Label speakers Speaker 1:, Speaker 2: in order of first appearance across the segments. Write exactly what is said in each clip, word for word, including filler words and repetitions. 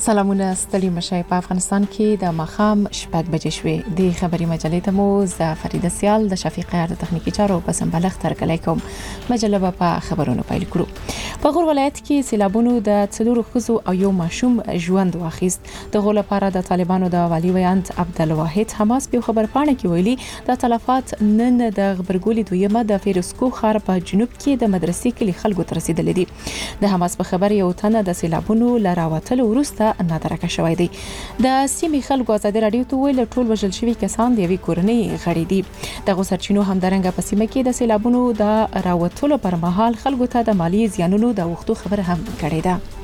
Speaker 1: سلامونه ستړي مشي. په افغانستان کې د مخام شپږ بجې شوې. د خبري مجلې ته مو ز فریده سیال د شفیقه د تخنیکی چارو په سمبالښت ترکلای کوم. مجله په خبرونو پیل کړو. په غور ولایت کې سیلابونو د څلورو خزو او یو ماشوم ژوند واخیست. د غول لپاره د طالبانو د والی ویانت عبدالواحد حماس په خبر پاڼه کې ویلي د تلفات نن د غبرګولي دویمه د فیروسکو خار په جنوب کې د مدرسې کلی خلکو ته رسیدلې دي. د حماس په خبر یو تنه د سیلابونو لراوتلو وروسته نادرکه شوی دی. د سیمې خلکو ازادي رادیو ته ویل ټول وژل شوي کسان د یوې کورنۍ غړي دي. د غوسرچینو همدارنګه په سیمه کې د سیلابونو د راوتلو پر مهال خلکو ته د مالی زیانونو د وختو خبره هم کړې ده.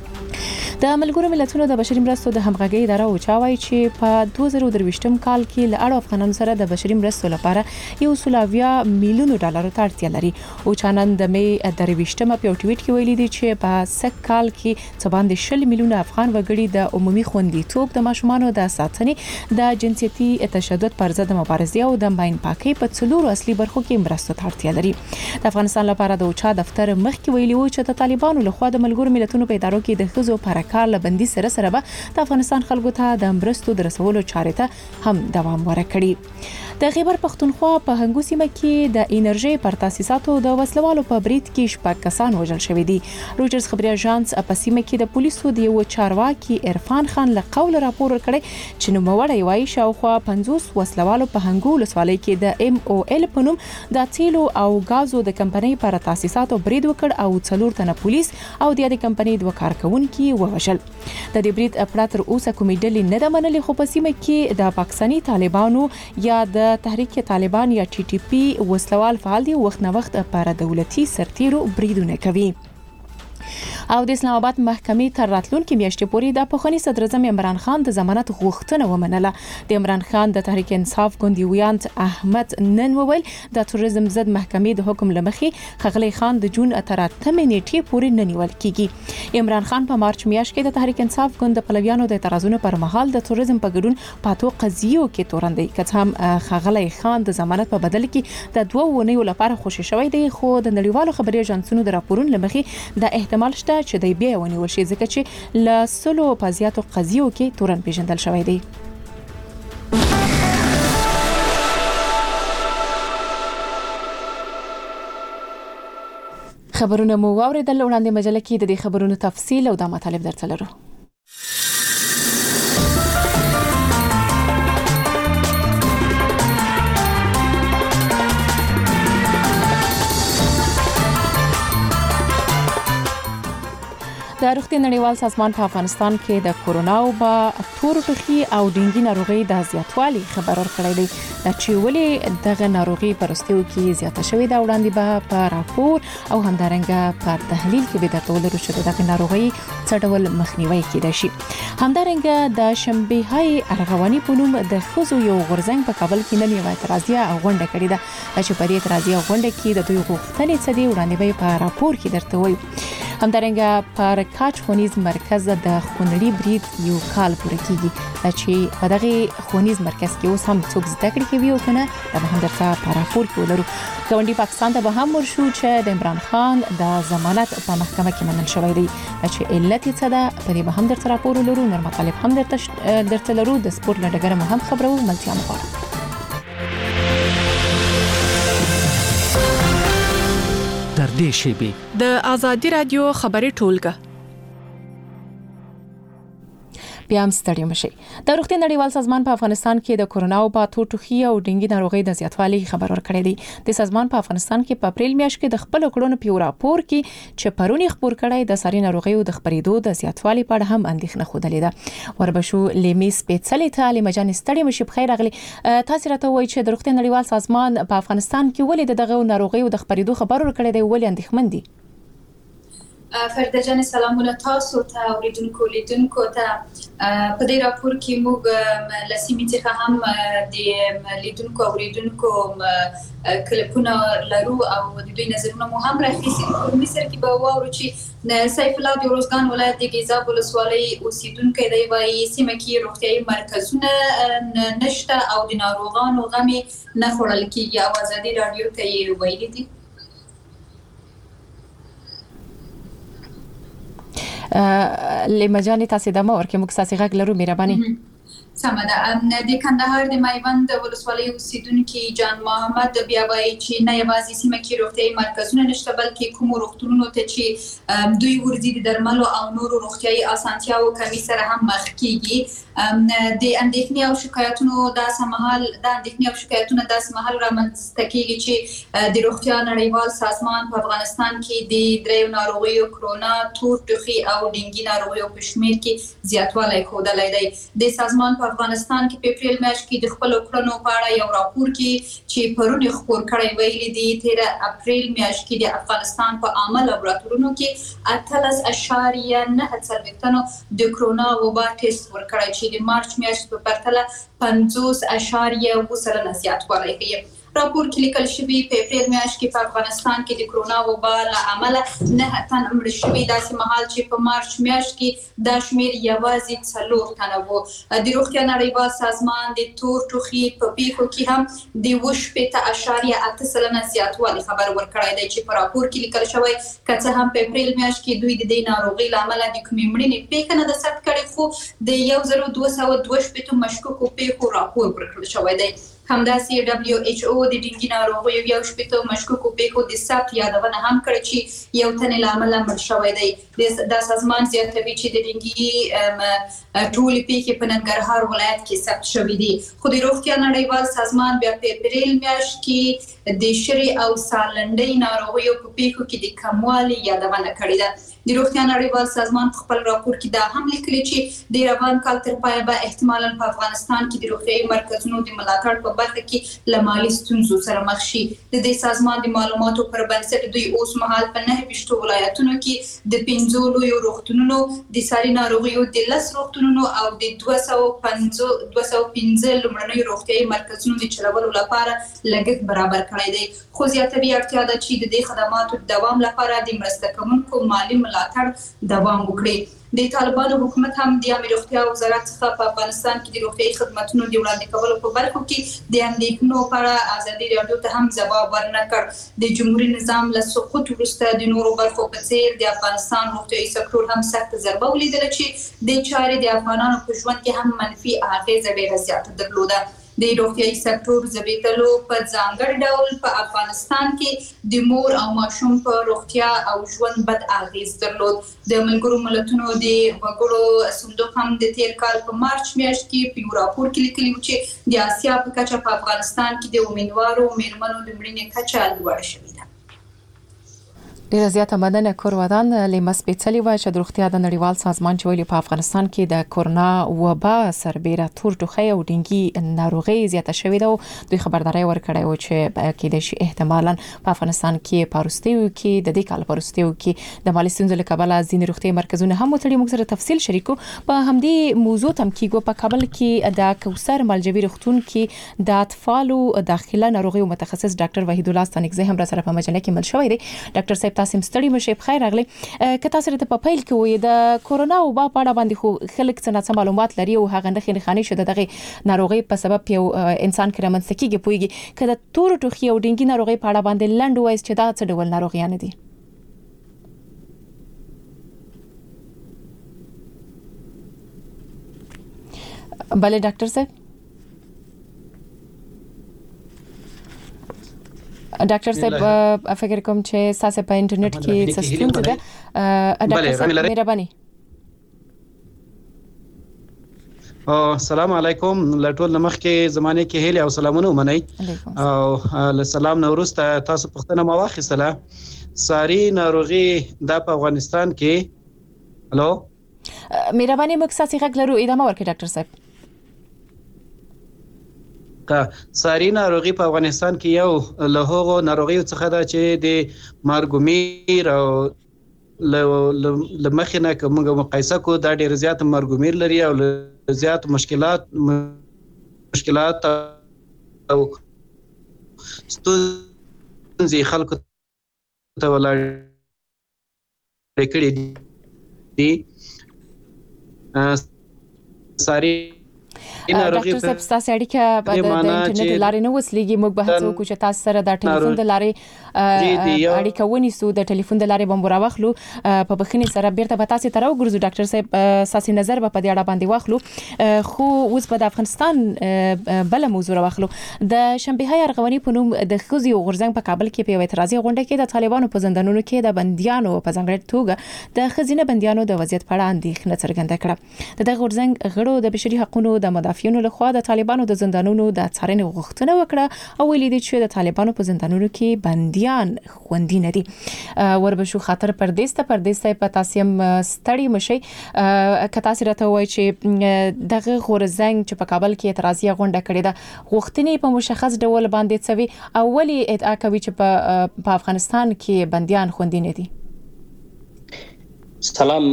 Speaker 1: د ملګرو ملتونو د بشري مرستو د همغږي اداره او چاوي چې په دوه زره درویشتم کال کې له اړو افغانانو سره د بشري مرستو لپاره یو سلاویا میلیون ډالر ته اړتیا لري. او چانن د مې درویشتم په ټویټ کې ویلي دي چې په سک کال کې څه باندې شل میلیون افغان وګړي د عمومي خوندیتوب د ماشومانو د ساتنې د جنسيتي تشدد پر ضد مبارزې او د ماین پاکي په څلورو اصلي برخو کې مرستو ته اړتیا لري. د افغانستان لپاره د اوچا دفتر مخکې ویلي و چې د طالبانو لخوا د ملګرو ملتونو په ادارو کې د خزو پر کار لبندي سره سره به د افغانستان خلکو ته د مرستو د رسولو چارې ته هم دوام ورکړي. د خیبر پختونخوا په هنګو سیمه کې د انرژي پر تاسیساتو د وسلوالو په برید کې شپږ کسان وژل شوي دي. روجرز خبري اژانس په سیمه کې د پولیسو د یو چارواکي عرفان خان له قول راپور ورکړی چې نوموړی وایي شاوخوا پنځوس وسلوالو په هنګو ولسوالۍ کې د ام او ال په نوم د تیلو او غازو د کمپنۍ پر تاسیساتو برید وکړ او څلور تنه پولیس او د دې کمپنۍ دوه کارکونکي ووژل. د دې برید اپرا تر اوسه کومې ډلې نه د منلې خو په سیمه کې د پاکستاني طالبانو یا د تحریک طالبان یا ټي ټي پی وسلوال فعال دي. وخت نه وخت پر دولتي سرتیرو بریدونه کوي. او د اسلام آباد محکمې تر راتلونکي میاشتې پورې د پخوانی صدر اعظم عمران خان د ضمانت غوښتنه ومنله. د عمران خان د تحریک انصاف ګوندي ویانت احمد نن وویل د تروریزم ضد محکمې د حکم لمخې خغلی خان د جون تر اتمې نیټې پورې نه نیول کیږي. عمران خان په مارچ میاشت کې د تحریک انصاف ګوند د پلویانو د اعتراضونو پر مهال د تروریزم په ګډون پاتو قضیو کې تورندي کته هم خغلی خان د ضمانت په بدل کې د دوه ونیو لپاره خوشی شوی دی. خو د نړیوالو خبري اژانسونو د راپورونو لمخې د احتمال شته چې د بیا ونیول شي ځکه چې ل سلو په زیاتو قضیو کې تورن پیژندل شوی دی. خبرونه مو واوریدل. وړاندې مجله کې د دې خبرونو تفصیل او د مطالب درته لرو. د روغتیا نړیوال سازمان په افغانستان کې د کورونا او با تور ټوخي او ډینګي ناروغي د زیاتوالي خبر ورکړی دی چې ولې دغه ناروغي پرستیو کې زیاته شوې ده. وړاندې به په راپور او همدارنګه په تحلیل کې به درته ولرو چې دغه ناروغي څه ډول مخنیوي کېدای شي. همدارنګه د شنبه هاي ارغواني په نوم د خزو یو غورځنګ په کابل کې نن یو اعتراضیه غونډه کړې ده چې په دې اعتراضیه غونډه کې د دوی غوښتنې څه دي وړاندې به په راپور کې درته وایو. همدارنګه پر کاچ خونیز مرکز د خونړي برید یو کال پوره کیږي چې په دغه خونیز مرکز کې اوس هم څوک زده کړې کوي او کنه دا هم درته په راپور کې ولرو. ګاونډي پاکستان ته به هم ورشو چې د عمران خان د ضمانت په محکمه کې منل شوی دی چې علت یې څه ده. په دې به هم درته راپور ولرو. نور مطالب هم درته درته لرو. د سپورت لړګره مو هم خبرو. ملتیا مو
Speaker 2: در دې شیبي
Speaker 3: د آزادي رادیو خبري ټولګه
Speaker 1: بیا هم ستړي مشي. د روغتیا نړیوال سازمان په افغانستان کې د کورونا او پاتو ټوخي او ډینګي ناروغي د زیاتوالي خبر ورکړی دی. د سازمان په افغانستان کې په اپریل میاشت کې د خپل کړونو په راپور کې چې پرونی خبر کړی د ساري ناروغي او د خبرېدو د زیاتوالي په اړه هم اندېښنه خوده ده. وربشو لیمي سپېڅلې ته لمجان ستړي مشي. بخیر اغلی تاسو راته وایي چې د روغتیا نړیوال سازمان په افغانستان کې ولې دغه ناروغي او د خبرېدو خبر ورکړی دی، ولې اندېښمن دي؟
Speaker 4: فرده جان سلامونه تاسو ته اوریدونکو لیدونکو ته. په دې راپور کې موږ لسیمې څخه هم د لیدونکو اوریدونکو کلیپونه لرو او د دوی نظرونه مو هم راخیستي. په مصر کې به واورو چې سیف الله د روزګان ولایت د ګیزاب ولسوالۍ اوسیدونکی دی. وايي سیمه کې روغتیايي مرکزونه نشته او د ناروغانو غمې نه خوړل کېږي. او آزادي رادیو ته یې ویلي دي
Speaker 1: لمجاني تاسو د مور کې موږ تاسو غږ لرو مهرباني
Speaker 4: سمه ده د کندهار د میوند ولسوالۍ اوسیدونکو جان محمد بیا وایي چې نه یوازې سیمه کې روغتیايي مرکزونه نشته بلکې کوم روغتونونو ته چې دوی ورځي د درملو او نورو روغتیايي اسانتیاو کمی سره هم مخ کیږي د اندېښنې او شکایتونو د سمحال د اندېښنې او شکایتونو د سمحال رامنځته کیږي چې د روغتیا نړیوال سازمان په افغانستان کې د دریو ناروغیو کرونا تور ټوخي او ډینګي ناروغیو په شمیر کې زیاتوالی ښودلی دی د سازمان په افغانستان کې په اپریل میاشت کې د خپل کړنو په اړه یو راپور کې چې پرونی خبر کړی ویلي دی تیر اپریل میاشت کې د افغانستان په عامه لابراتورونو کې اتلس اشاریه نه څلوېښتنو د کرونا وبا ټیسټ ورکړی چې د مارچ میاشت په پرتله پنځوس اشاریه اووه سلنه زیاتوالی کوي راپور کې لیکل شوی په اپریل میاشت کې په افغانستان کې د کرونا وبا له امله نه تن مړ شوي داسې مهال چې په مارچ میاشت کې دا شمیر یوازې څلور تنه وو د روغتیا نړیوال سازمان د تور ټوخي په پیښو کې هم د اووه شپېته اشاریه اته سلنه زیاتوالی خبر ورکړی دی چې په راپور کې لیکل شوی که څه هم په اپریل میاشت کې دوی د دې ناروغۍ له امله د کومې مړینې پیښه نه ده ثبت کړې خو د یو زر دوه سوه دوه شپېته مشکوکو پیښو راپور ورکړل شوی دی همداسې دبليو ایچ او د ډینګي ناروغیو یو شپېته مشکوکو پیښو د ثبت یادونه هم کړې چې یو تن له امله مړ شوی دی د سازمان زیاتوي چې د ډینګي ټول پیښې په ننګرهار ولایت کې ثبت شوې دي خو د روغتیا نړیوال سازمان بیا په اپریل میاشت کې د شری او سالنډۍ ناروغیو په پیښو کې د کموالي یادونه کړې ده د روغتیا نړیوال سازمان خپل راپور کې دا هم لیکلي چې د روان کال تر پایه به احتمالاً په افغانستان کې د روغتیايي مرکزونو د ملاتړ په برخه کې له مالي ستونزو سره مخ شي د دې سازمان د معلوماتو پر بنسټ دوی اوس مهال په نهه ویشتو ولایتونو کې د پنځو لویو روغتونونو د ساري ناروغیو د لس روغتونونو او د دوه سوه پنځه لومړنیو روغتیايي مرکزونو د چلولو لپاره لګښت برابر کړی دی خو زیاتوي اړتیا ده چې د دې خدماتو د دوام لپاره د مرسته کوونکو مالي ملاتړ دوام وکړي د طالبانو حکومت هم د امیر روغتیا وزارت څخه په افغانستان کې د روغتیايي خدماتو د وړاندې کولو په برخه کې د اندېښنو په اړه ازادي راډیو ته هم ځواب ورنکړ د جمهوریت نظام له سقوط وروسته د نورو برخو په څیر د افغانستان روغتیايي سکتور هم سخت ضربه ولیدله چې د چارې د افغانانو په ژوند کې هم منفي اغیزه ډیره زیاته درلوده د روغتیايي سکتور زبېښلو په ځانګړي ډول په افغانستان کې د مور او ماشوم په روغتیا او ژوند بد اغیز درلود د ملګرو ملتونو د وګړو صندوق هم د تیر کال په مارچ میاشت کې په یو راپور کې لیکلي و چې د آسیا په کچه په افغانستان کې د امیدوارو میرمنو د مړینې کچه لوړه شوې ده
Speaker 1: ډیره زیاته مننه کور ودان لمس پیڅلی و چې د روغتیا د نړیوال سازمان چې ویلي په افغانستان کې د کورونا وبا سربېره تور ټوخی او ډینګي ناروغي زیاته شوې ده دوی خبرداري ورکړې و چې کې د شي احتمالاً په افغانستان کې پاروستیو کې د دې کال پاروستیو کې د مالي ستونزو له کبله ځینې روغتیايي مرکزونه هم وتړي موږ سره تفصیل شریکو په همدې موضوع تم کېږو په کابل کې د کوثر ملجبي روغتون کې د اطفالو داخله ناروغي متخصص ډاکټر وحید الله ستانکزی هم را سره په مجله کې مل شوی دی ډاکټر صاحب تاسو ستړي مشه بخیر راغلی که تاسو ته په پیل کې وي د کورونا وبا په اړه باندې خو خلک څه معلومات لري او هغه نه خنخاني شو دغه ناروغي په سبب یو انسان کې رامنځته کیږي پويږي کله تور ټوخي او ډینګي ناروغي په اړه باندې لنډ وایس چې دا څه ډول ناروغیان دي بله ډاکټر صاحب ډاکټر صاحب فکر کوم چې ساسه په انټرنیټ کې څه ستونزه ده ډاکټر صاحب مهرباني
Speaker 5: السلام علیکم لټول نمخ کې زمانه کې هلي او سلامونه ومنئ او سلام نوروز تاسو پښتنه ما واخیستله ساری ناروغي د افغانستان کې هلو
Speaker 1: مهرباني مکساسي غږ لرو ادامه ورکړئ ډاکټر صاحب
Speaker 5: ساری ناروغي په افغانستان کې یو له هغو ناروغیو څخه ده چې د مارګومیر او لمخینه کومه مقایسه کو دا ډیر زیات مارګومیر لري او زیات مشکلات مشکلات او ستونزې خلکو ته ولاړ کړي دي ساری
Speaker 1: ډاکټر صاحب تاسو اړیکه د انټرنیټ لارې نه وسلیږي موږ به هڅه وکړو چې تاسو سره د ټلیفون د لارې اړیکه ونیسو د ټلیفون د لارې بمبور واخلو په بخښنې سره بیرته به تاسو ته راوګرځو ډاکټر صاحب ساسي نظر به په دې اړه باندې واخلو خو اوس په افغانستان بل موضوع واخلو د شنبه ارغواني په نوم د خزي او غرزنګ په کابل کې په یو اعتراضي غونډه کې د طالبانو په زندانونو کې د بنديانو په ځانګړي توګه د خزینه بنديانو د وضعیت په اړه اندېښنه څرګنده کړه د دغه غرزنګ غړو د بشري حقوقو د مدافعینو لخوا د طالبانو د زندانونو د څارنې غوښتنه وکړه او ویلي دي چې د طالبانو په زندانونو کې بنديان خوندي نه دي وربشو خاطر پردیسته پردیسته په تاسیم ستړي مشي کتا سره ته وای چې دغه غرزنګ چې په کابل کې اعتراضي غونډه کړې ده غوښتنې په مشخص ډول باندې څوي اولی ادعا کوي چې په افغانستان کې بنديان خوندي نه دي.
Speaker 6: سلام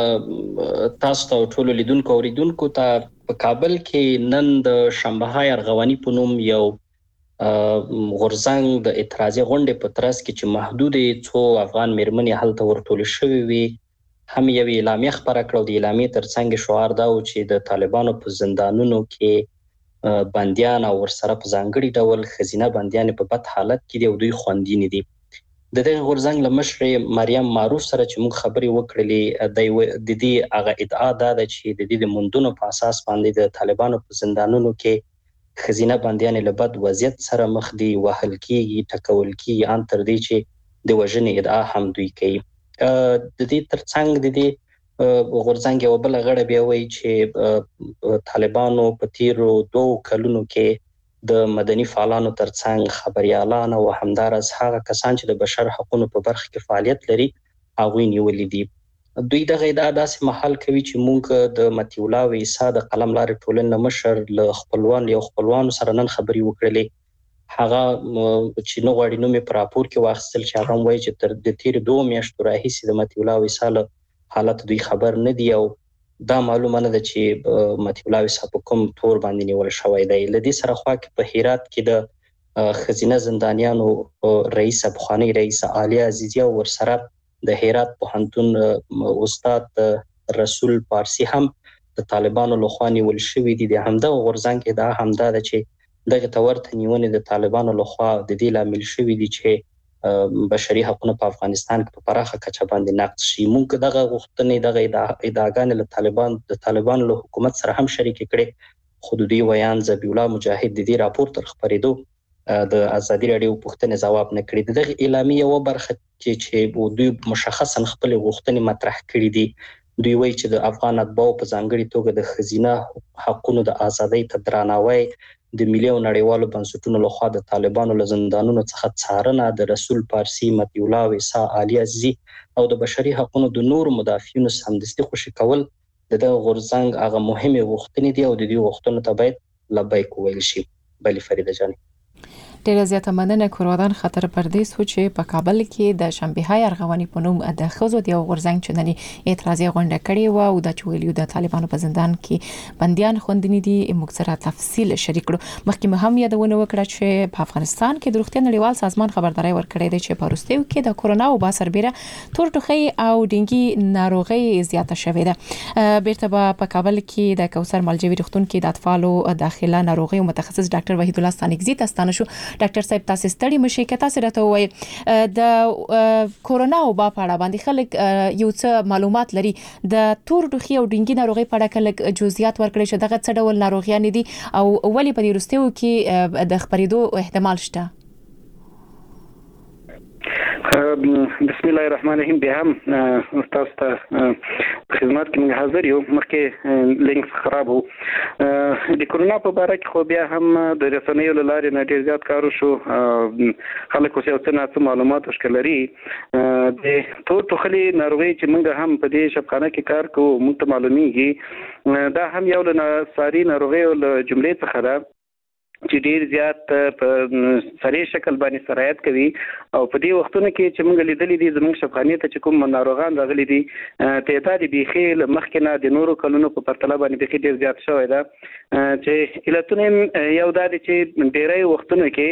Speaker 6: تاسو ته ټول لیدونکو او اوریدونکو ته په کابل کې نن د شنبه ارغواني په نوم یو غورځنګ د اعتراضي غونډې په ترڅ کې چې محدودې څو افغان میرمنې هلته ورټول شوې وي هم یو اعلامیه خبره کړو د اعلامیې ترڅنګ شعار دا و چې د طالبانو په زندانونو کې بنديان او ورسره په ځانګړي ډول خزینه بنديان په بد حالت کې دي او دوی خوندي نه دي. د دغه غورځنګ لمشر مریم معروف سره چې موږ خبرې وکړلې د دې هغه ادعا ده چې د دې د مندونو په اساس باندې د طالبانو په زندانونو کې خزینه بنديان له بد وضعیت سره مخ دي وهل کیږي ټکول کیږي ان تر دې چې د وژنې ادعا هم دوی کوي. د دې ترڅنګ د دې غورځنګ یو بل غړی بیا وایي چې طالبانو په تیرو دوه کلونو کې د مدني فعالانو ترڅنګ خبريالان او همدارس هغه کسان چې د بشر حقوقو په برخه کې فعالیت لري هغه نیولې دي. دوی دغه ادعا داسې محل کوي چې موږ د متي الله ویسا د قلم لارې ټولنې مشر له خپلوان یو خپلوان سره نن خبري وکړلې هغه چې نو غوړي نو مې پر راپور کې واخیستل چې هغه وایي چې تر د تیر دوه میاشتو راهیسې د متي الله ویسا له حالت دوی خبر نه دی او دا معلومه نه ده چې متي الله ویسا په کوم تور باندې نیول شوی دی. لدی سره خوا کې په هرات کې د خزینه زندانیانو رئیس افغاني رئیس علي عزیزی او ورسره د هرات پوهنتون استاد رسول پارسی هم د طالبانو لخوا نیول شوی دي. د همدا غورځنګ دا همدا ده چې دغه تورته نیونه د طالبانو لخوا د دې لامل شوی دي چې بشري حقوقو په افغانستان کې په پراخه کچه باندې نقض شي. موږ دغه غوښتنې دغه ادعاګانې له طالبان د طالبانو له حکومت سره هم شریک کړي خو دوی ویان ذبیح الله مجاهد د دې راپور تر خبرېدو د ازادي راډیو پوښتنې ځواب نه کړی. دغه اعلامیه یو برخه چې دوی مشخصا خپل غوښتنې مطرح کړي دي. دوی وایي چې د افغان اتباعو په ځانګړي توګه د خزینه حقوقو د ازادۍ ته درناوی د ملي او نړیوالو بنسټونو لخوا د طالبانو له زندانونو څخه څارنه د رسول پارسی متي الله ویسا علي عزیزی او د بشري حقوقو د نور مدافعینو سمدستي خوشي کول د غورځنګ هغه مهمه غوښتنې دي او د دې غوښتنو ته باید لبیک ویل شي. بلی فریده جان
Speaker 1: ډیره زیاته مننه کورودان خطر پردیس و چې په کابل کې د شنبه ارغواني په نوم د خزو دی غورځنګ چندني اعتراضي غونډه کړې و او د چویلیو د طالبانو په زندان کې بنديان خوندنی دي موږ سره تفصیل شریک کړو. مخکې مهم یادونه وکړه چې په افغانستان کې د روغتیا نړیوال سازمان خبرداري ورکړې ده چې په روسیو کې د کورونا او باسربيره تور ټوخي او ډینګي ناروغي زیاته شوې ده. بیرته په کابل کې د کوثر ملجوي روغتون کې د اطفالو داخله ناروغي متخصص ډاکټر وحید الله ستانګزي تاسو شو. ډاکټر صاحب تاسو ستړي مشي که تاسو راته وایي د کورونا او با په اړه باندې خلک یو څه معلومات لري د تور ټوخي او ډینګي ناروغي په اړه کله جزئیات ورکړي چې دغه څه ډول ناروغیان دي او ولې په دې روستیو کې د خبرېدو احتمال شته.
Speaker 7: بسم الله الرحمن الرحیم. به هم استاد ته خدمت کې موږ حاضر یو. مخکې لینک خراب وو د کورونا په اړه کې خو بیا هم د رسنیو لارې نه ډیر زیات کارو شو. خلک اوس یو څه نه معلومات ورکړي لري د تور ټوخلي ناروغي چې موږ هم په دې شبخانه کې کار کوو موږ ته معلومیږي دا هم یو له ساري ناروغي له جملې څخه ده چې ډیر زیات په سړي شکل باندې سرایت کوي او په دې وختونو کې چې موږ لیدلې دي زموږ شفاخانې ته چې کوم ناروغان راغلي دي تعداد بيخي مخکې نه د نورو کلونو په پرتله باندې بيخي ډیر زیات شوی ده چې علتونه یو دا دي چې ډیرې وختونو کې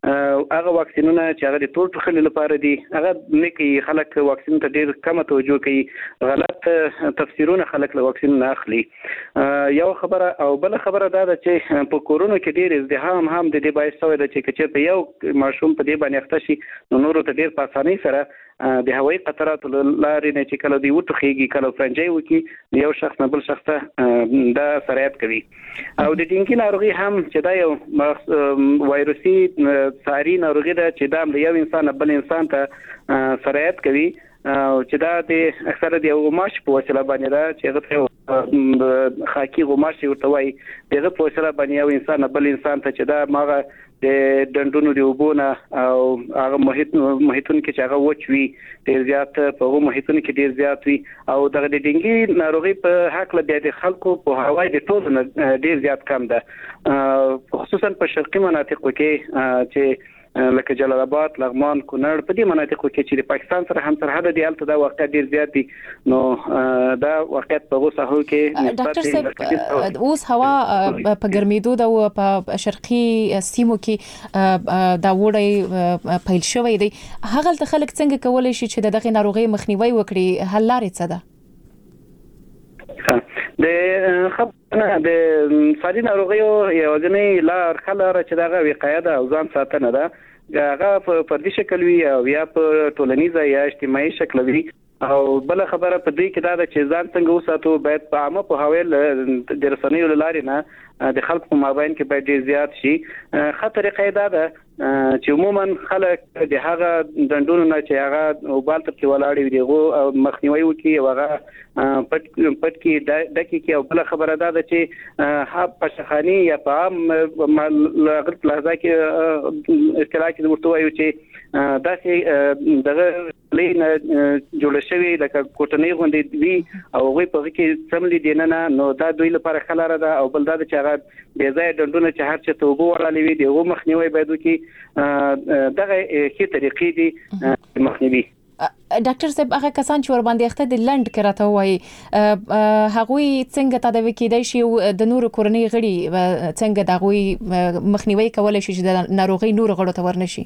Speaker 7: هغه واکسینونه چې هغه د ټول خلکو لپاره دي هغه نه کوي خلک واکسین ته ډیر کم توجه کوي غلط تفسیرونه خلک له واکسین نه اخلي یو خبره او بل خبره دا ده چې په کورونا کې ډیر ازدحام هم د دې باعث شوی دی چې کچې یو ماشوم په دې باندې اخته شي نو نور ته ډیر په اسانۍ سره د هوایي قطاراتو لارې نه چې کله دی وټخېږي کله فرنجي وکي یو شخص نه بل شخص ته دا سرایت کوي او د ډینګي ناروغي هم چې دا یو وایروسي ساري ناروغي ده چې دا د یو انسان بل انسان ته سرایت کوي او چې دا د اکثره د غوماش په وسیله باندې دا چې هغه خاکي غوماش ورته وایي دغه په وسیله باندې یو انسان بل انسان ته چې دا ماغه د دندونو دی وبونه او هغه محیط محیطون کې چې هغه وچوي ډیر زیات په هغه محیطون کې ډیر زیات وي او دغه د ډینګي ناروغي په حق له د خلکو په هوای د ټول ډیر زیات کم ده خصوصا په شرقي مناطقو کې چې لکه جلال آباد لغمان کونړ په دې مناطقو کې چې د پاکستان سره هم سرحد دی البته دا واقع ډیر زیات دي نو دا واقعیت په اوسه هو کې
Speaker 1: ډاکټر صاحب اوس هوا په ګرمېدو د په شرقي سیمو کې دا وړي پیل شوی دی هغه ته خلک څنګه کولای شي چې دغه ناروغي مخنیوي وکړي حل لارې څه ده
Speaker 7: د خبره د ساري ناروغیو یو ځنې لار خلاره چې دغه وقایه ده او ځان ساتنه ده هغه په فردي شکل وي او یا په ټولنیزه یا اجتماعي شکل وي او بل خبره په دې کې دا ده چې ځان څنګه وساتو باید په عامه په حوالې د رسنیو لارې نه د خلکو په مابین کې باید ډیر زیات شي خطر قاعده ده چې عموما خلک د هغه دندونو نه چې هغه وبال تر کې ولاړ وي دغه مخنیوي وکي او هغه پټ پټ کې دکې کې او بل خبره ده چې ها پښخانی یا په عام لغت لحظه کې اصطلاح کې ورته وایو چې دا چې دغه لین جوړ شوی لکه کوټنۍ غونډې وی او غوي په کې سملي دیننه نو دا دوی لپاره خلاره ده او بل دا چې هغه بې ځای دندونه چې هر څه توبو وړاندې وي دغه مخنیوي باید وکي دغه هي طریقې دي مخنیوي
Speaker 1: ډاکټر صاحب هغه کسان چې ور باندې اخته د لند کراته وای هغه څنګه تداوی کیدای شي د نور کورنۍ غړي څنګه دغه مخنیوي کولای شي چې د ناروغي نور غړو ته ورنشي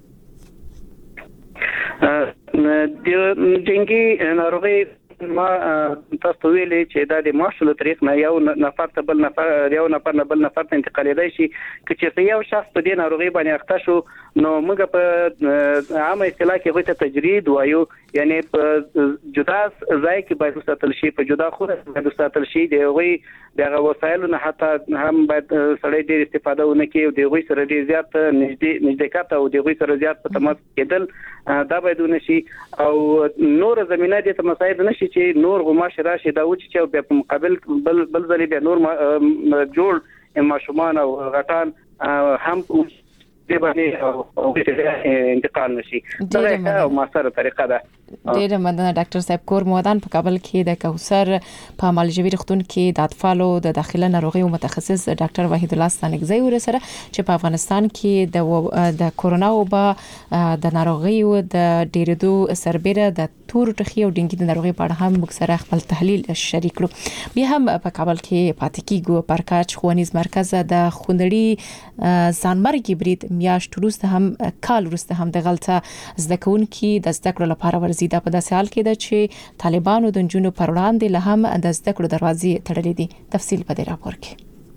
Speaker 7: د ډینګي ناروغي ما تاسو ویلې چې دا د مارشل طریق نه یو نفر ته بل نفر یو نفر نه بل نفر ته انتقالېدای شي چې یو شخص په دې ناروغي باندې اخته شو نو موږ په عامه اصطلاح کې وایو تجرید وایو یعنی په جدا ځای کې باید وساتل شي په جدا خو باید وساتل شي د وی دغه وسایلو نه حتی هم باید سړی ډېر استفاده ونه کوي او د وی سره ډېر زیات نږدې نږدېکت او د وی سره زیات په تماس کېدل دا باید ونشي او نور زمينه د تمساید نشي چې نور غماش راشي دا و چې په مقابل بل بل ځلې به نور جوړ ماشومان او غټان هم دی باندې او انتقال نشي دا یو مؤثره طریقه ده
Speaker 1: ډیره مننه ډاکټر صاحب کور مودان په کابل کې د کوثر په عملجبي رختون کې د اطفالو د داخله ناروغي متخصص ډاکټر وحید الله ستانکزی ورسره چې په افغانستان کې د د کورونا وبا د ناروغي او د ډیرېدو سربېره د تور ټخي او ډینګي د ناروغي په اړه هم موږ سره خپل تحلیل شریک کړو بیا هم په کابل کې پاتې کیږو پرکاچ ښوونیز مرکز د خوندړي ځانمرګي برید میاشت وروسته هم کال وروسته هم د غلطه زده کوونکي د زده کړو لپاره ورزي دا په داسې حال کې ده چې طالبانو د جنونو پر وړاندې له هم د زده کړو دروازې تړلې دي تفصیل په دې راپور کې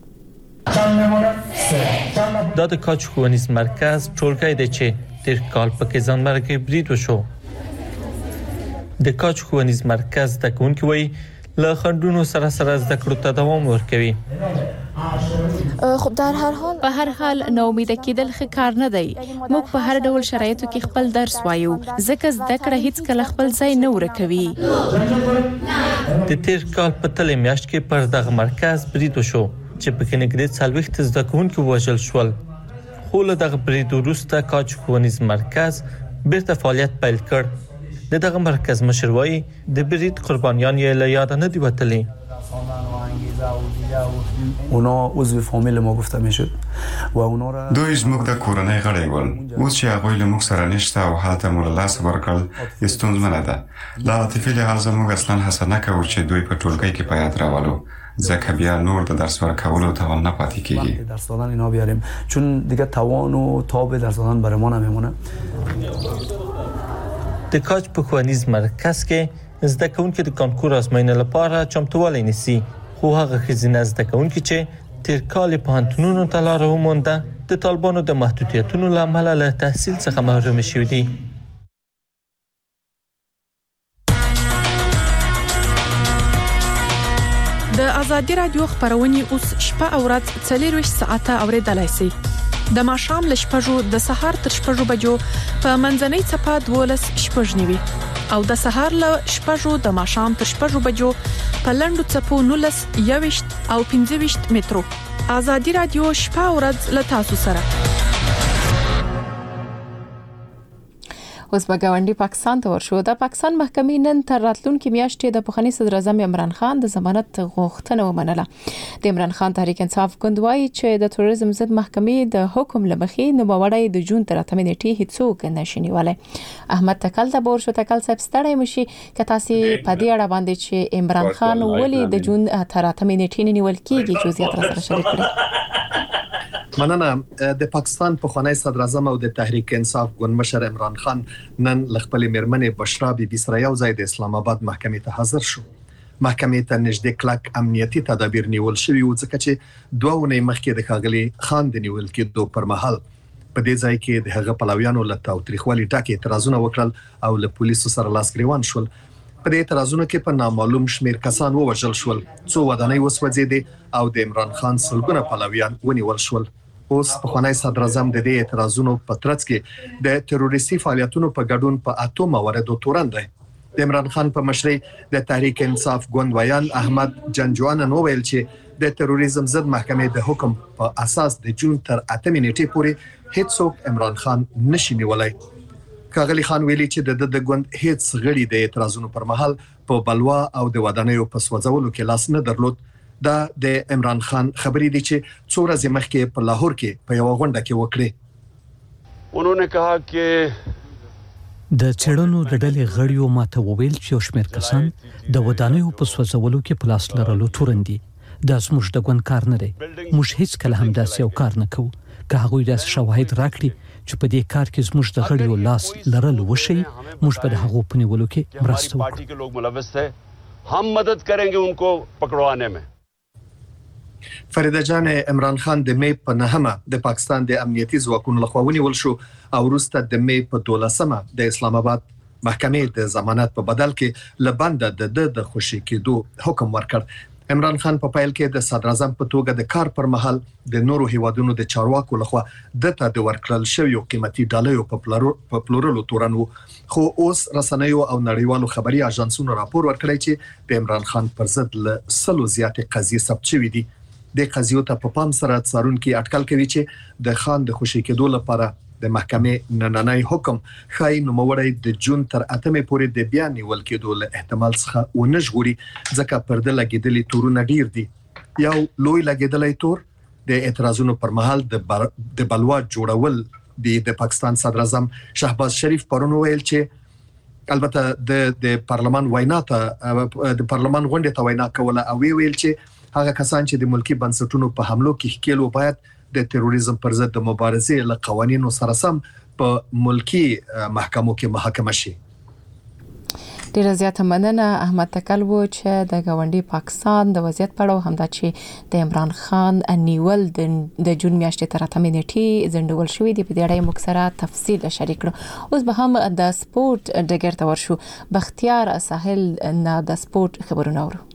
Speaker 8: دا د کاچ ښوونیز مرکز ټولګی دی چې تیر کال پکې ځانمرګي برید وشو د کاچ ښوونیز مرکز د کوونکي وای له خندونو سره سره زده کړو ته دوام ورکوي
Speaker 1: خب در هر حال په هر حال نو امید کېدل ښه کار نه دی موږ په هر ډول شرایطو کې خپل درس وایو ځکه زده کړه هیڅ کله خپل ځای نه ورکوي
Speaker 8: د تیر کال په تلې میاشت کې پر دغه مرکز برید وشو چې په کې نګدې څلوېښت زده کوونکي وژل شول خو له دغه برید وروسته کاچ ښوونیز مرکز بیرته فعالیت پیل کړ د دغه مرکز مشر وایي د برید قربانیان یې له یاد نه دي وتلي
Speaker 9: اونا عضو فامیل ما گفته میشد و اونا را
Speaker 10: دوی زموږ د کورنۍ غړي ول اوس چې هغه له موږ سره نشته او حالت مو له لاس ورکړل استونزمنه ده لا عاطفي له حال زموږ اصلا حسنه کوي چې دوی په ټولګي کې پیات راولو ځکه بیا نور د درس ورکولو توان نه پاتې کیږي.
Speaker 9: درس دادن اینا بیاریم چون دیگه توان و تاب درس دادن برای ما نمیمونه.
Speaker 8: د کاج په ښوونیز مرکز کې زده کوونکي د کانکور ازموینې لپاره چمتووالی نیسي، خو هغه ښځینه زده کوونکي چې تیر کال پوهنتونونو ته لاره ومونده د طالبانو د محدودیتونو له امله له تحصیل څخه محروم شوي دي.
Speaker 3: د آزادي رادیو خبرونه اوس شپه او ورځ څلور ساعته اوریدلای شئ. د ماښام له شپږو د سهار تر شپږو بجو په منځنۍ څپه دولس شپږ نیوي او د سهار له شپږو د ماښام تر شپږو بجو په لنډو څپو نولس یويشت او پنځه ویشت مترو. آزادي رادیو شپه او ورځ له تاسو سره.
Speaker 1: اوس به ګاونډي پاکستان ته ورشو. د پاکستان محکمې نن تر راتلونکي میاشتې د پخوانی صدر اعظم عمران خان د ضمانت غوښتنه ومنله. د عمران خان تحریک انصاف ګوند وايي چې د تروریزم ضد محکمې د حکم لمخې نوموړی د جون تر اتمې نیټې هیڅوک نشي نیولای. احمد تکل ته ورشو. تکل صاحب ستړی مشي که تاسو په دې اړه باندې چې عمران خان ولې د جون تر اتمې نیټې نیول کیږي جزئیات را سره شریک کړئ.
Speaker 11: مننه. د پاکستان پخوانی صدر اعظم او د تحریک انصاف ګوند مشر عمران خان نن لخپل میرمنې بشرا بی بی سره یو ځای د اسلام آباد محکمې ته حاضر شو. محکمې ته نږدې کلک امنیتي تدابیر نیول شوي و ځکه چې دوه ونې مخکې د ښاغلي خان د نیول کېدو پر مهال په دې ځای کې د هغه پلویانو له تاوتریخوالي ټاکي اعتراضونه وکړل او له پولیسو سره لاس ګریوان شول. په دې اعتراضونو کې په نامعلوم شمیر کسان ووژل شول، څو ودانۍ وسوځېدې او د عمران خان سلګونه پلویان ونیول شول. اوس پخوانی صدر اعظم د دې اعتراضونو په ترڅ کې د تروریستي فعالیتونو په ګډون په اتو مواردو تورن دی. د عمران خان په مشرۍ د تحریک انصاف ګوند ویان احمد جنجوان نو ویل چې د تروریزم ضد محکمې د حکم په اساس د جون تر اتمې نیټې پورې هیڅوک عمران خان نشي نیولای. ښاغلي خان ویلي چې د د ګوند هیڅ غړي د اعتراضونو پر مهال په بلوا او د ودانیو په سوځولو کې لاس نه درلود. دا د عمران خان خبرې دي چې څو ورځې مخکې په لاهور کې په یو غونډه کې وکړي.
Speaker 12: انہوں کہا چې
Speaker 2: د چړنو د ډلې غړیو ماته وویل چې شمیر کسان د ودانیو په سوځولو کې پلاس لرلو تورندي. دا زموږ د ګوند کار نه دی. موږ هیڅ کله هم داسې یو کار نه کوو. که هغوی داسې شواهد راکړي چې په دې کار کې زموږ د غړیو لاس لرل وشي، موږ به د هغو په نیولو کې مرسته وکړو.
Speaker 12: هم مدد کریں گے ان کو پکڑوانے میں.
Speaker 11: فریده جان عمران خان د می په نهمه د پاکستان د امنیتي ځواکونو لخوا ونیول شو او وروسته د می په دولسمه د اسلام آباد محکمې د ضمانت په بدل کې لبنده د د خوشي کېدو حکم ورکړ. عمران خان په پیل کې د صدر اعظم په توګه د کار پر مهال د نورو هیوادونو د چارواکو لخوا د ته د ورکړل شویو قیمتي ډالۍ په پلورلو تورن وو، خو اوس رسنیو او نړیوالو خبري اژانسونو راپور ورکړی چې د عمران خان پر ضد له سلو زیاتې قضیې ثبت شوې دي. د قضیو ته په پام سره څارونکي اټکل کوي چې د خان د خوشي کېدو لپاره د محکمې نننۍ حکم خای نوموړی د جون تر اتمې پورې د بیا نیول کېدو له احتمال څخه ونه ژغوري، ځکه پرده لګیدلې تورونه ډیر دي. یو لوی لګیدلې تور د اعتراضونو پر مهال د بر... د بلوا جوړول دی. د پاکستان صدر اعظم شهباز شریف پرون ویل چې البته د د پارلمان وینا ته د پارلمان غونډه ته وینا کوله او ویل چې هغه کسان چې د ملکی بنسټونو په حملو کې ښکېلو باید د تروریزم پر ضد د مبارزې له قوانینو سره سم په ملکی محکمو کې محاکمه شي.
Speaker 1: ډیره زیاته مننه احمد تکل وو چې د ګاونډي پاکستان د وضعیت په اړه همدا چې د عمران خان نیول د جون میاشتې تر اتمې نیټې ځنډول شوې دي. په دې اړه موږ سره تفصیل شریک کړو. اوس به هم د سپورت ډګر ته ورشو. بختیار ساحل نه د سپورت خبرونه اورو.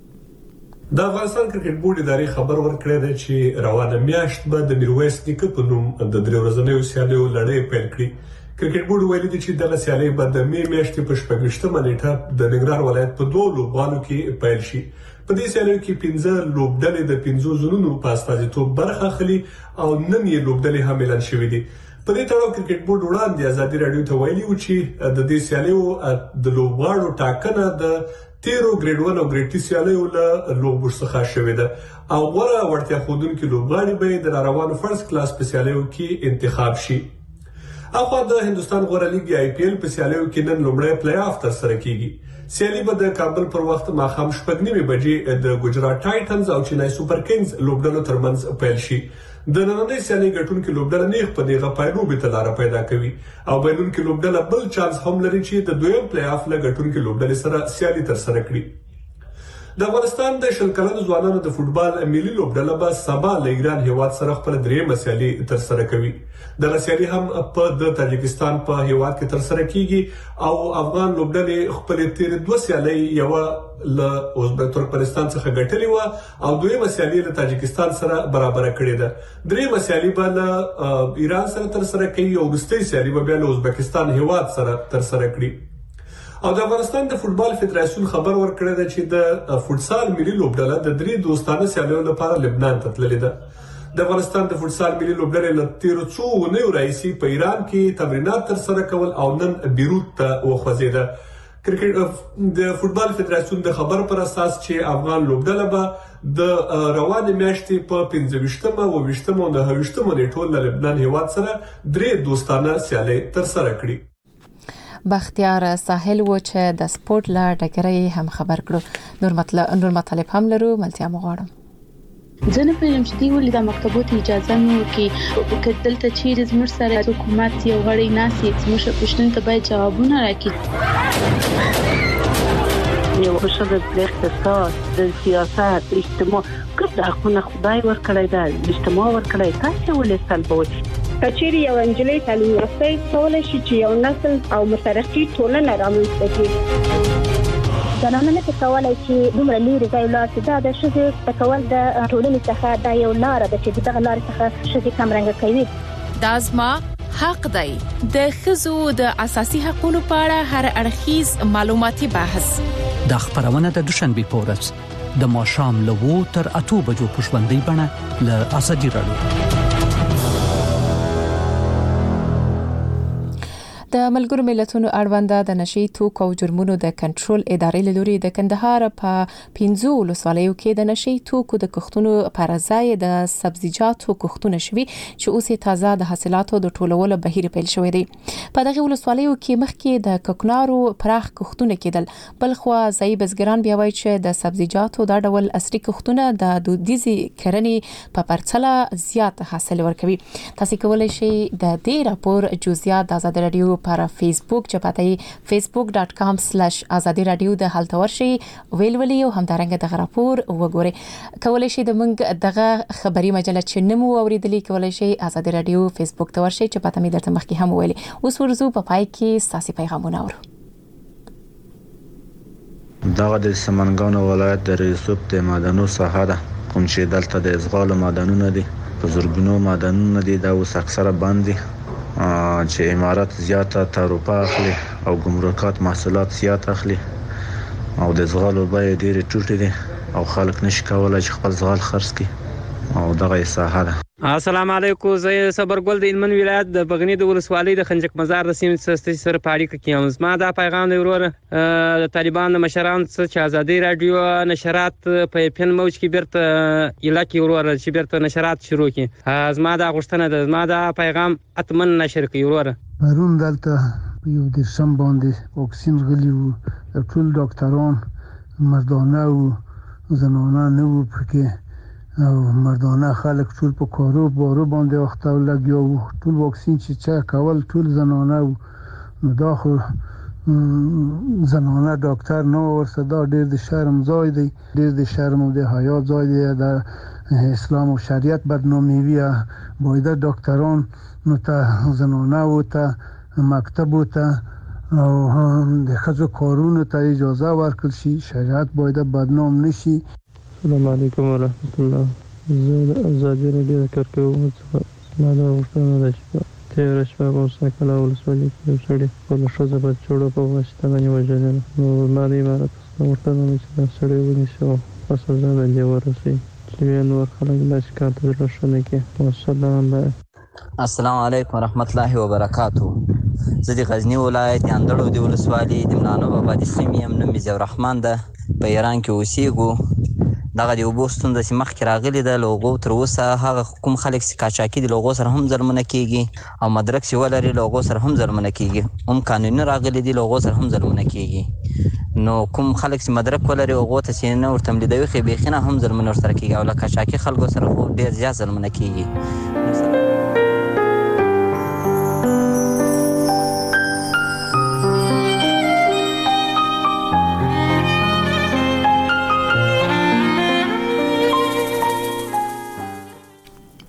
Speaker 13: د افغانستان کرکټ بورډ اداري خبر ورکړی دی چې روانه میاشت به د میرویس نیکه په نوم د درې ورځنیو سیالیو لړۍ پیل کړي. کرکټ بورډ ویلي دی چې دغه سیالۍ به د می میاشتې په شپږویشتمه نیټه د ننګرهار ولایت په دوه لوبغالو کې پیل شي. په دې سیالیو کې پنځه لوبډلې د پنځو زونونو په استازیتوب برخه اخلي او نن یې لوبډلې هم اعلان شوې دي. په دې تړاو کرکټ بورډ وړاندې ازادي رادیو ته ویلي و چې د دې سیالیو د لوبغاړو ټاکنه د تیرو ګریډ ون او ګریډ ټو سیالیو له لوبو څخه شوې ده او غوره وړتیا ښودونکي لوبغاړي به د راروانو فرست کلاس په سیالیو کې انتخاب شي. اخوا د هندستان غوره لیګ آی پی ایل په سیالیو کې نن لومړی پلی آف ترسره کیږي. سیالي به د کابل پر وخت ماښام شپږ نیمې بجې د ګجرات ټایټنز او چینای سوپر کینګز لوبډلو ترمنځ پیل شي. د نننۍ سیالي ګټونکې لوبډله نیغ په نیغه پایلوبې ته لاره پیدا کوي او بایلونکې لوبډله بل چانس هم لري چې د دویم پلی آف له ګټونکې لوبډلې سره سیالي ترسره کړي. د افغانستان د شل کلنو ځوانانو د فوټبال ملي لوبډله به سبا له ایران هیواد سره خپل دریمه سیالي ترسره کوي. دغه سیالي هم په د تاجکستان په هیواد کې ترسره کیږي او افغان لوبډلې خپل تیر دوه سیالي یو له ازبک ترکمنستان څخه ګټلې و او دویمه سیالي له تاجکستان سره برابر کړې ده. دریمه سیالي به له ایران سره ترسره کوي او وروستۍ سیالي به بیا له ازبکستان هیواد سره ترسره کړي. او د افغانستان د فوټبال فدراسیون خبر ورکړی دی چې د فوټسال ملي لوبډله د درې دوستانه سیالیو لپاره لبنان ته تللې ده. د افغانستان د فوټسال ملي لوبډلې له تیرو څو اونیو راهیسې په ایران کې تمرینات ترسره کول او نن بیروت ته وخوځېده. کرکټ د فوټبال فدراسیون د خبر پر اساس چې افغان لوبډله به د روانې میاشتې په پنځه ویشتمه او ویشتمه او نهه ویشتمه نیټو له لبنان هیواد سره درې دوستانه سیالۍ ترسره کړي.
Speaker 1: بختیار ساحل و چې د سپورت لا ډګرې هم خبر کړو. نور مطلب نور مطالب هم لرو ملتیا مغواړم.
Speaker 14: زه نه پوهیږم چې دوی ولې د مکتبو ته اجازه نه ورکوي که دلته چیرې زموږ سره حکومت یو غړی ناست وي زموږ پوښتنو ته باید جوابونه راکړي.
Speaker 15: یو ښځه د اقتصاد د سیاست اجتماع کوم د حقونه خدای ورکړی دی اجتماع ورکړی تاسو ولې سلبوي
Speaker 16: کچېری یو انجلۍ تعلیم یافته کولای شي چې یو نسل او مترقي ټولنه رامنځته کړي.
Speaker 17: زنانه نه کولای چې دومره لري ځای لا چې دا د شذ تکول د ټولنې څخه دا یو لار ده چې دغه لار څخه شذ کم رنګ کوي.
Speaker 3: دا زما حق دی. د خزو د اساسي حقوقو په اړه هر اړخیز معلوماتي بحث
Speaker 2: د خبرونه د دوشنبه په ورځ د ماښام له وو تر اته بجو په ژوندۍ بڼه له اساسي راډیو.
Speaker 1: د ملګرو ملتونو اړونده د نشي توکو او جرمونو د کنټرول ادارې لوري د کندهار په پینځو ولسوالیو کې د نشي توکو د کښتونو پر ځای د سبزیجاتو کښتونه شوي چې اوس تازه د حاصلاتو د ټولولو بهیر پیل شوی دی. په دغه ولسوالیو کې مخکې د کوکنارو پراخ کښتونه کېدل، بل خو ځای بزګران بیا وایي چې د سبزیجاتو دا ډول اصلي کښتونه د دودیزي کرنې په پرتله زیات حاصل ورکوي. تاسو کولای شئ د دې راپور جزئیات د آزاد رادیو پر فیسبوک چپاتی facebook dot com slash azadi radio د حالت ورشي ویل ویل او همدارنګه د راپور وګورئ. کولای شئ د موږ دغه خبري مجله چې نمو اوریدلې کولای شئ azadi radio فیسبوک ته ورشي چپاتی مې درته مخکې هم ویلي. اوس ورزو په پای کې ساسي پیغامونه اورو.
Speaker 18: دغه د سمنګانو ولایت د ریسوب د معدنونو ساحه ده کوم چې دلته د ازغال معدنونه دي په زرګونو معدنونه دي دا اوس اکثره باندې چې امارات زیاته تعرفه اخلي او ګمرکات محصولات زیات اخلي او د زغالو بیه ډېرې ټیټې دي او خلک نشي کولای چې خپل زغال خرڅ کړي او دغه ساحه ده.
Speaker 19: السلام علیکم. زه صبرګل د هلمند ولایت د بغنی د ولسوالۍ د خنجک مزار د سیمې سستي سره په اړیکه کې یم. زما دا پیغام دی ورور د طالبان د مشرانو څخه چې ازادي رادیو نشرات په پین موج کې بیرته علاقې ورور چې بیرته نشرات شروع کړي. زما دا غوښتنه ده، زما دا پیغام اتمن نشر کړي ورور.
Speaker 20: پرون دلته یو د سم باندې واکسین غلی وو، ټول ډاکټران مردانه او زنانه نه وو پکې او مردانه خلک ټول په کارو بارو باندې وخت او لګیا وو. ټول واکسین چې چا کول ټول زنانه وو. نو دا خو زنانه ډاکټر نو ورسره دا ډېر د شرم ځای دی، ډېر د شرم او د حیا ځای دی. د اسلام او شریعت بدنامي وي باید ډاکټران نو ته زنانه و ته مکتب و ته او د ښځو کارونو ته اجازه ورکړل شي، شریعت باید بدنام نشي.
Speaker 21: السلام علیکم ورحمت الله. زه د ازادي رادیو د کارکوونکو څخه زما دا غوښتنه ده چې په تېره شپه په موسی ولسوالۍ کې یو سړي خپله ښځه په چوړو په واسطه باندې وژلې. نو زما د امارت څخه غوښتنه ده چې دا سړی ونیسي او په سزا باندې ورسوي چې بیا نور خلک داسې کار ته زړه ښه نه کړي. والسلام.
Speaker 22: السلام علیکم ورحمت الله وبرکاته. زه د غزنی ولایت اندړو د ولسوالۍ د منانو بابا د سیمې یم. نوم مې ضیاء الرحمن ده. په ایران کې اوسېږو. دغه د اوبو ستونزه چې مخکې راغلې ده له هغو تر اوسه هغه کوم خلک چې قاچاقي دي له هغو سره هم ظلمونه کېږي او مدرک چې ولري له هغو سره هم ظلمونه کېږي هم قانوني راغلي دي له هغو سره هم ظلمونه کېږي نو کوم خلک چې مدرک ولري هغو ته چې نه ورته ملیدوي خو بیخي نه هم ظلمونه ورسره کېږي او له قاچاقي خلکو سره خو ډېر زیات ظلمونه کېږي